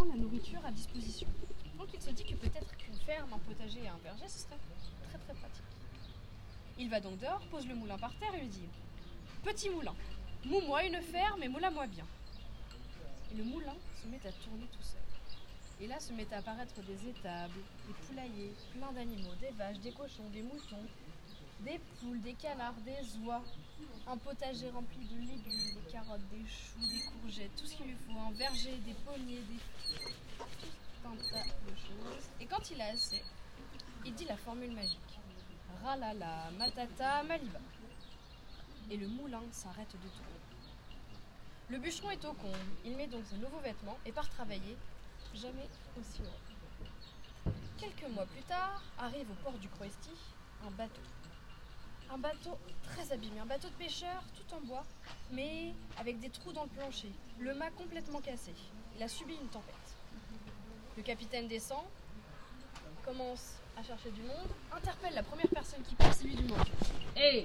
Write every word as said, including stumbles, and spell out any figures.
souvent la nourriture à disposition. Donc il se dit que peut-être qu'une ferme, un potager et un verger, ce serait très très pratique. Il va donc dehors, pose le moulin par terre et lui dit « Petit moulin, moue-moi une ferme et moula-moi bien ». Et le moulin se met à tourner tout seul. Et là se met à apparaître des étables, des poulaillers, plein d'animaux, des vaches, des cochons, des moutons, des poules, des canards, des oies, un potager rempli de légumes, des carottes, des choux, des courgettes, tout ce qu'il lui faut, un verger, des pommiers, des... tout un tas de choses. Et quand il a assez, il dit la formule magique. Ralala, matata, maliba. Et le moulin s'arrête de tourner. Le bûcheron est au comble, il met donc ses nouveaux vêtements et part travailler, jamais aussi heureux. Quelques mois plus tard, arrive au port du Croesti un bateau. Un bateau très abîmé, un bateau de pêcheurs tout en bois, mais avec des trous dans le plancher, le mât complètement cassé. Il a subi une tempête. Le capitaine descend, commence à chercher du monde, interpelle la première personne qui passe, celui du manque. Hé,